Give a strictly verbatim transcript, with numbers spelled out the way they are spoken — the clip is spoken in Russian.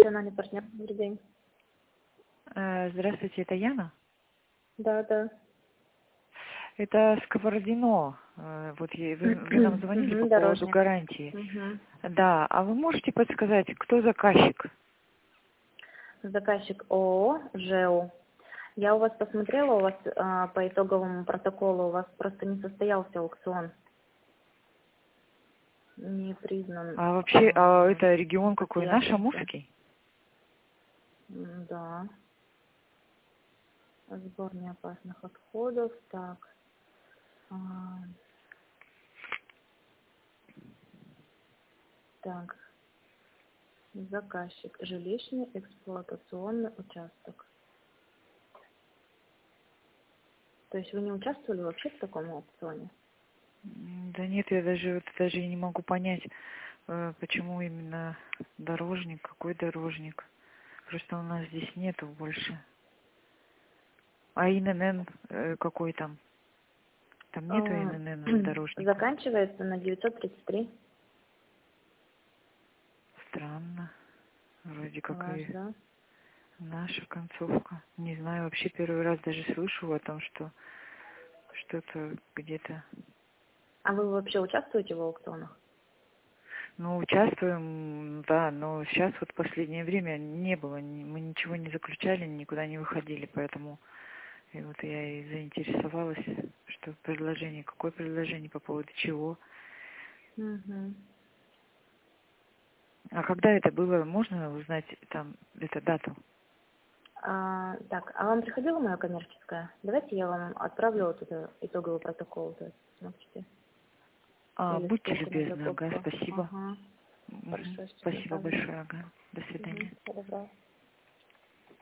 Национальный партнер. Добрый день. Э, Здравствуйте, это Яна? Да, да. Это Сковородино. Э, Вот я- вы, вы нам звонили по Мгм, поводу Дорожник. гарантии. Мгм. Да, а вы можете подсказать, кто заказчик? Заказчик ООО ЖЭУ. Я у вас посмотрела, у вас а, по итоговому протоколу у вас просто не состоялся аукцион. Не признан А вообще, а а, это регион какой? Наш состоявшимся. Амурский? М, Да. Сбор неопасных отходов. Так. А, так. Заказчик. Жилищный эксплуатационный участок. То есть вы не участвовали вообще в таком аукционе? М, Да нет, я даже вот даже и не могу понять, э, почему именно дорожник, какой дорожник. Просто у нас здесь нету больше. А ИНН э, какой там? Там нету А, ИНН дорожника. Заканчивается на девятьсот тридцать три. Странно. Вроде как Ваш, и да? наша концовка. Не знаю, вообще первый раз даже слышу о том, что что-то где-то. А вы вообще участвуете в аукционах? Ну, участвуем, да, но сейчас вот в последнее время не было, ни- мы ничего не заключали, никуда не выходили, поэтому и вот я и заинтересовалась, что предложение, какое предложение, по поводу чего. Угу. А когда это было, можно узнать там эту дату? А, так, а вам приходило мое коммерческое? Давайте я вам отправлю вот это итоговый протокол, то есть смотрите. А, Или будьте ссылку на любезны, ага, закупку. спасибо. Ага. Мгм. Хорошо, сейчас Спасибо направлю. большое, ага. До Угу. свидания. Всего доброго.